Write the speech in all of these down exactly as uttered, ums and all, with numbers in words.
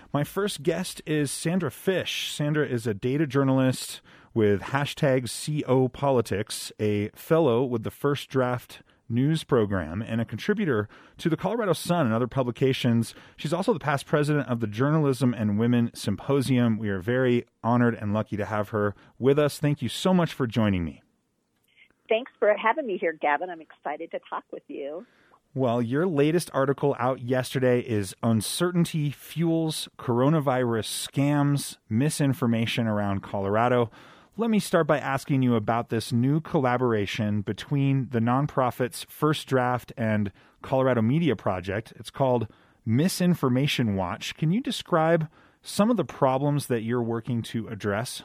My first guest is Sandra Fish. Sandra is a data journalist with hashtag C O Politics, a fellow with the First Draft news program, and a contributor to the Colorado Sun and other publications. She's also the past president of the Journalism and Women Symposium. We are very honored and lucky to have her with us. Thank you so much for joining me. Thanks for having me here, Gavin. I'm excited to talk with you. Well, your latest article out yesterday is Uncertainty Fuels Coronavirus Scams, Misinformation Around Colorado. Let me start by asking you about this new collaboration between the nonprofits First Draft and Colorado Media Project. It's called Misinformation Watch. Can you describe some of the problems that you're working to address?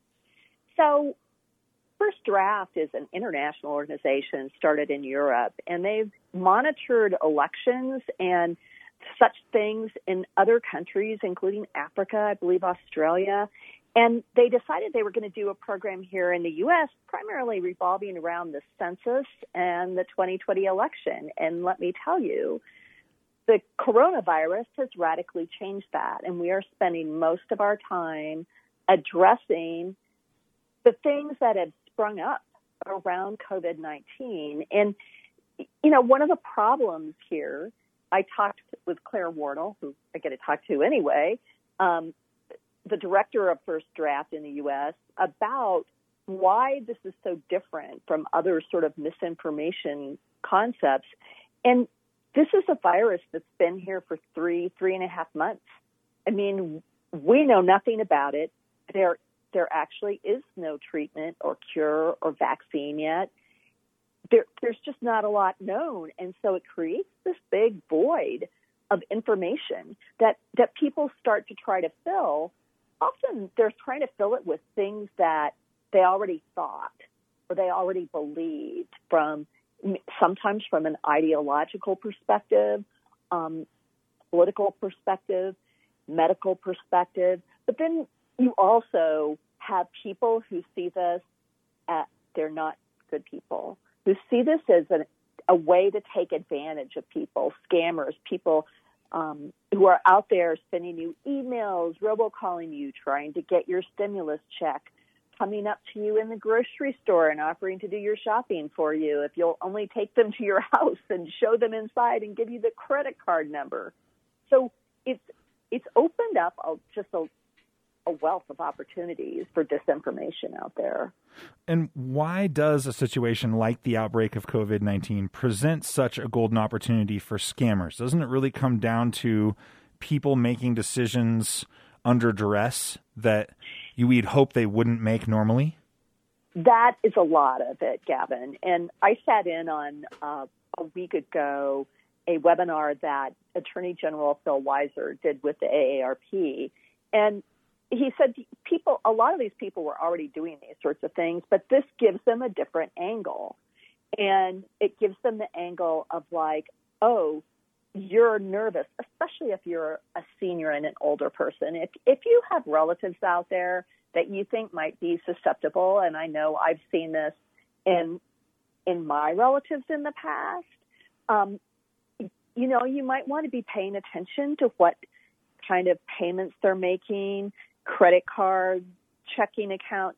So, First Draft is an international organization started in Europe, and they've monitored elections and such things in other countries, including Africa, I believe Australia. And they decided they were going to do a program here in the U S, primarily revolving around the census and the twenty twenty election. And let me tell you, the coronavirus has radically changed that, and we are spending most of our time addressing the things that have sprung up around COVID nineteen. And, you know, one of the problems here, I talked with Claire Wardle, who I get to talk to anyway, um, the director of First Draft in the U S, about why this is so different from other sort of misinformation concepts. And this is a virus that's been here for three, three and a half months. I mean, we know nothing about it. There There actually is no treatment or cure or vaccine yet. There, there's just not a lot known. And so it creates this big void of information that, that people start to try to fill. Often they're trying to fill it with things that they already thought or they already believed, from sometimes from an ideological perspective, um, political perspective, medical perspective. But then you also have people who see this as they're not good people, who see this as a, a way to take advantage of people, scammers, people um, who are out there sending you emails, robocalling you, trying to get your stimulus check, coming up to you in the grocery store and offering to do your shopping for you if you'll only take them to your house and show them inside and give you the credit card number. So it's it's opened up a, just a a wealth of opportunities for disinformation out there. And why does a situation like the outbreak of COVID nineteen present such a golden opportunity for scammers? Doesn't it really come down to people making decisions under duress that you would hope they wouldn't make normally? That is a lot of it, Gavin. And I sat in on uh, a week ago a webinar that Attorney General Phil Weiser did with the A A R P. And he said people, a lot of these people were already doing these sorts of things, but this gives them a different angle. And it gives them the angle of like, oh, you're nervous, especially if you're a senior and an older person. If if you have relatives out there that you think might be susceptible, and I know I've seen this in in my relatives in the past, um, you know, you might want to be paying attention to what kind of payments they're making, credit card, checking account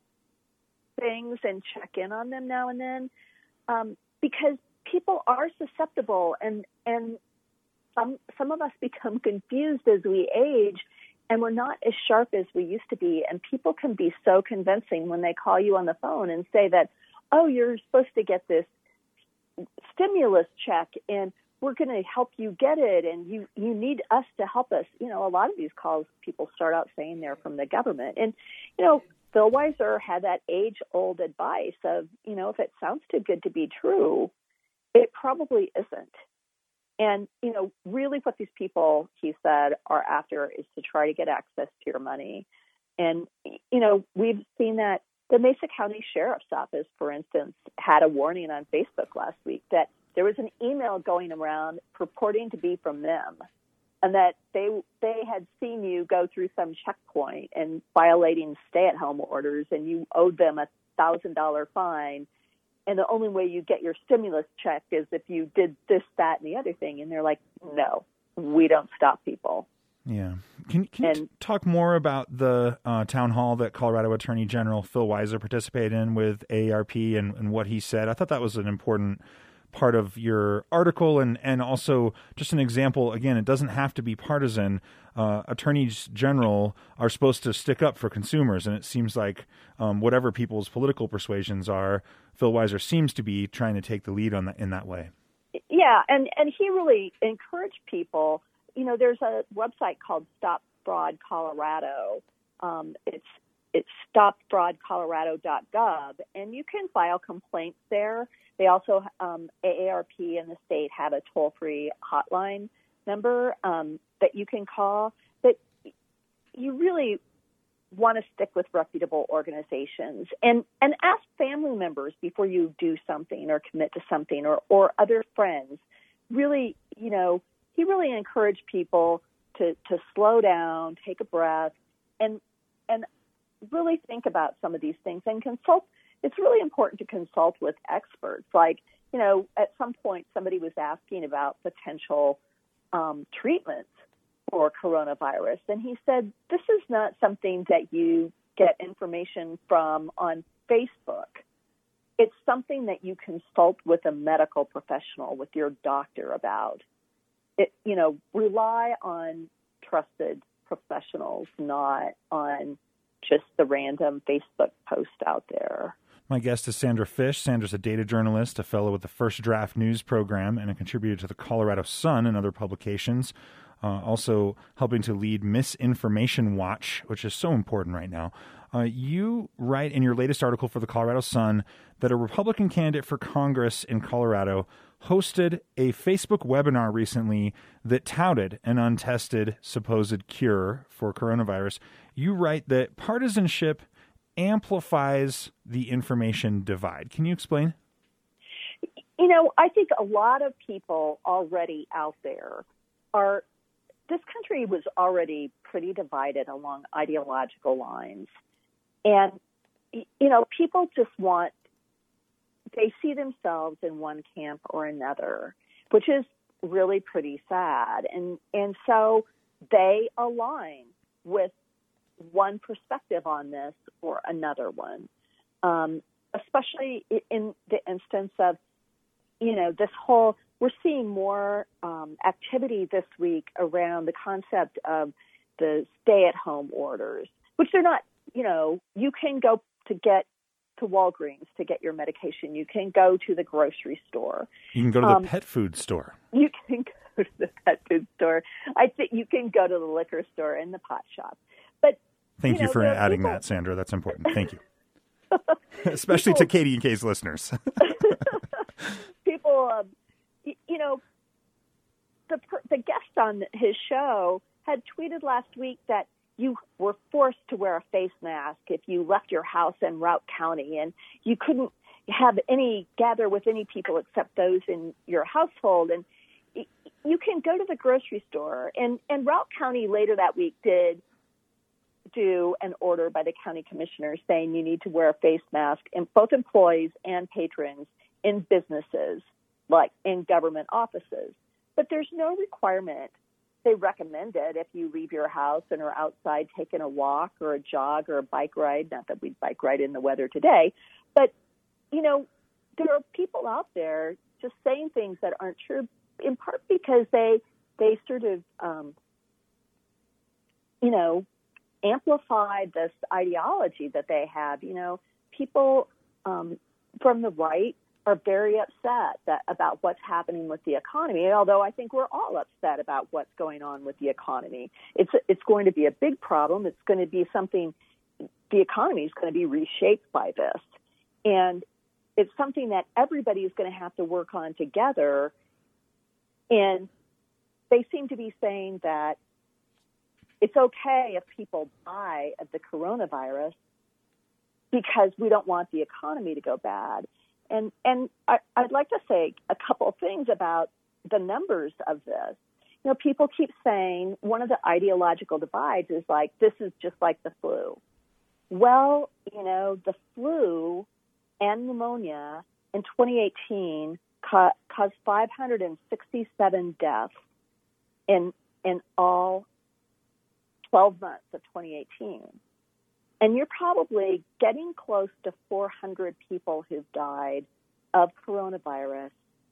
things, and check in on them now and then, um, because people are susceptible, and and some some of us become confused as we age, and we're not as sharp as we used to be. And people can be so convincing when they call you on the phone and say that, oh, you're supposed to get this stimulus check, and we're going to help you get it, and you, you need us to help us. You know, a lot of these calls, people start out saying they're from the government. And, you know, Phil Weiser had that age-old advice of, you know, if it sounds too good to be true, it probably isn't. And, you know, really what these people, he said, are after is to try to get access to your money. And, you know, we've seen that the Mesa County Sheriff's Office, for instance, had a warning on Facebook last week that there was an email going around purporting to be from them, and that they they had seen you go through some checkpoint and violating stay-at-home orders, and you owed them a one thousand dollars fine, and the only way you get your stimulus check is if you did this, that, and the other thing. And they're like, no, we don't stop people. Yeah. Can, can and, you t- talk more about the uh, town hall that Colorado Attorney General Phil Weiser participated in with A A R P and, and what he said? I thought that was an important part of your article and, and also just an example. Again, it doesn't have to be partisan. Uh, attorneys general are supposed to stick up for consumers, and it seems like um, whatever people's political persuasions are, Phil Weiser seems to be trying to take the lead on that in that way. Yeah, and, and he really encouraged people. You know, there's a website called Stop Fraud Colorado. Um, it's it's stop fraud colorado dot gov, and you can file complaints there. They also, um, A A R P and the state have a toll-free hotline number um, that you can call. But you really want to stick with reputable organizations and, and ask family members before you do something or commit to something, or, or other friends. Really, you know, he really encouraged people to, to slow down, take a breath, and and really think about some of these things and consult. It's really important to consult with experts. Like, you know, at some point somebody was asking about potential um, treatments for coronavirus, and he said, this is not something that you get information from on Facebook. It's something that you consult with a medical professional, with your doctor about. It, you know, rely on trusted professionals, not on just the random Facebook post out there. My guest is Sandra Fish. Sandra's a data journalist, a fellow with the First Draft News program, and a contributor to the Colorado Sun and other publications. Uh, also helping to lead Misinformation Watch, which is so important right now. Uh, you write in your latest article for the Colorado Sun that a Republican candidate for Congress in Colorado hosted a Facebook webinar recently that touted an untested supposed cure for coronavirus. You write that partisanship amplifies the information divide. Can you explain? You know, I think a lot of people already out there are, this country was already pretty divided along ideological lines. And, you know, people just want, they see themselves in one camp or another, which is really pretty sad. And, and so they align with one perspective on this or another one, um, especially in the instance of, you know, this whole, we're seeing more um, activity this week around the concept of the stay-at-home orders, which they're not, you know, you can go to get to Walgreens to get your medication. You can go to the grocery store. You can go to um, the pet food store. You can go to the pet food store. I think you can go to the liquor store and the pot shop. But Thank you, you know, for adding people... that, Sandra. That's important. Thank you. Especially people... to Katie and Kay's listeners. people, um, you, you know, the the guest on his show had tweeted last week that you were forced to wear a face mask if you left your house in Routt County, and you couldn't have any gather with any people except those in your household. And you can go to the grocery store. And, and Routt County later that week did do an order by the county commissioner saying you need to wear a face mask, in both employees and patrons in businesses, like in government offices. But there's no requirement. They recommend it if you leave your house and are outside taking a walk or a jog or a bike ride. Not that we'd bike ride in the weather today, but, you know, there are people out there just saying things that aren't true, in part because they they sort of, um, you know, amplify this ideology that they have. You know, people um, from the right are very upset that, about what's happening with the economy, although I think we're all upset about what's going on with the economy. It's it's going to be a big problem. It's going to be something, the economy is going to be reshaped by this. And it's something that everybody is going to have to work on together. And they seem to be saying that it's okay if people die of the coronavirus because we don't want the economy to go bad. And and I, I'd like to say a couple of things about the numbers of this. You know, people keep saying one of the ideological divides is like, this is just like the flu. Well, you know, the flu and pneumonia in twenty eighteen ca- caused five hundred sixty-seven deaths in in all twelve months of twenty eighteen. And you're probably getting close to four hundred people who've died of coronavirus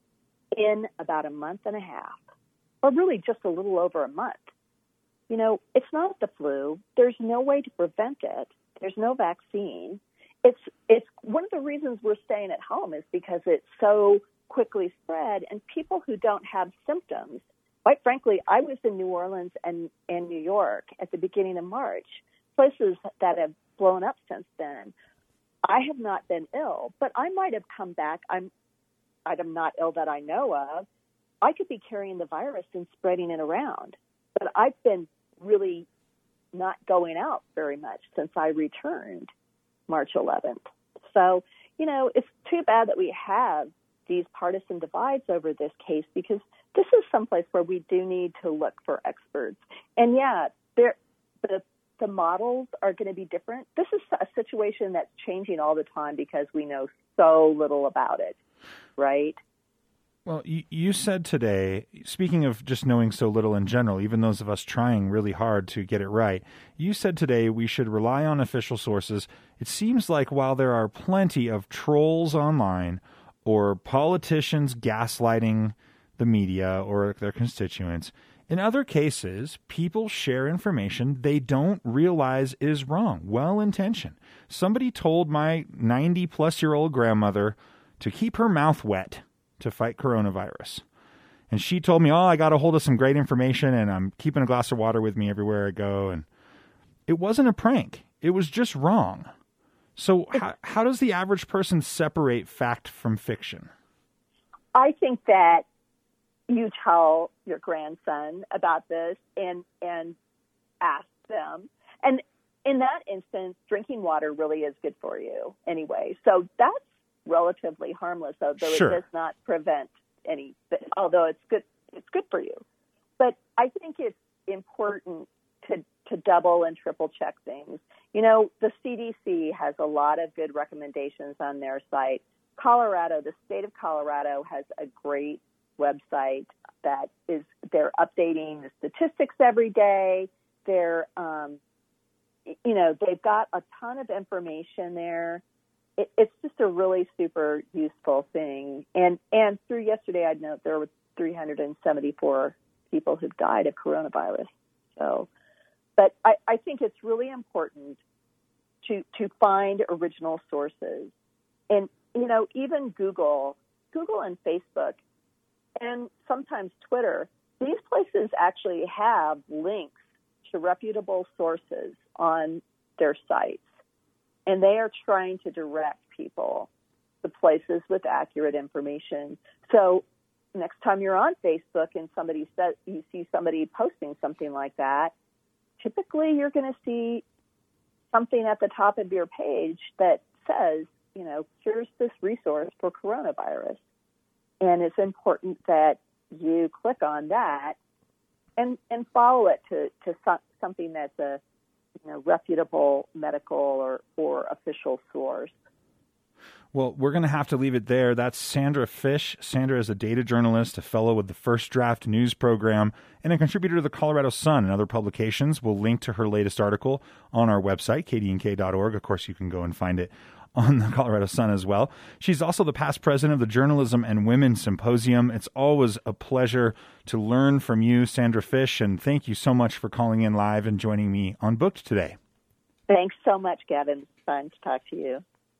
in about a month and a half, or really just a little over a month. You know, it's not the flu. There's no way to prevent it. There's no vaccine. It's it's one of the reasons we're staying at home is because it's so quickly spread, and people who don't have symptoms. Quite frankly, I was in New Orleans and, and New York at the beginning of March, places that have blown up since then. I have not been ill, but I might have come back. I'm I'm not ill that I know of. I could be carrying the virus and spreading it around, but I've been really not going out very much since I returned March eleventh. So, you know, it's too bad that we have these partisan divides over this case, because this is someplace where we do need to look for experts. And yeah, there, the the models are going to be different. This is a situation that's changing all the time because we know so little about it, right? Well, you, you said today, speaking of just knowing so little in general, even those of us trying really hard to get it right, you said today we should rely on official sources. It seems like while there are plenty of trolls online or politicians gaslighting the media or their constituents, in other cases, people share information they don't realize is wrong, well-intentioned. Somebody told my ninety-plus-year-old grandmother to keep her mouth wet to fight coronavirus. And she told me, oh, I got a hold of some great information, and I'm keeping a glass of water with me everywhere I go. And it wasn't a prank. It was just wrong. So how, how does the average person separate fact from fiction? I think that you tell your grandson about this and and ask them. And in that instance, drinking water really is good for you anyway. So that's relatively harmless, although Sure. it does not prevent any, although it's good, it's good for you. But I think it's important to, to double and triple check things. You know, the C D C has a lot of good recommendations on their site. Colorado, the state of Colorado has a great website that is, they're updating the statistics every day. They're, um, you know, they've got a ton of information there. It, it's just a really super useful thing. And, and through yesterday, I'd note there were three hundred seventy-four people who died of coronavirus. So, but I, I think it's really important to, to find original sources. And, you know, even Google, Google and Facebook, and sometimes Twitter, these places actually have links to reputable sources on their sites. And they are trying to direct people to places with accurate information. So next time you're on Facebook and somebody says, you see somebody posting something like that, typically you're going to see something at the top of your page that says, you know, here's this resource for coronavirus. And it's important that you click on that and, and follow it to, to so, something that's a you know, reputable medical or, or official source. Well, we're going to have to leave it there. That's Sandra Fish. Sandra is a data journalist, a fellow with the First Draft News program, and a contributor to the Colorado Sun and other publications. We'll link to her latest article on our website, k d n k dot org. Of course, you can go and find it on the Colorado Sun as well. She's also the past president of the Journalism and Women Symposium. It's always a pleasure to learn from you, Sandra Fish, and thank you so much for calling in live and joining me on Booked today. Thanks so much, Gavin. It's fun to talk to you.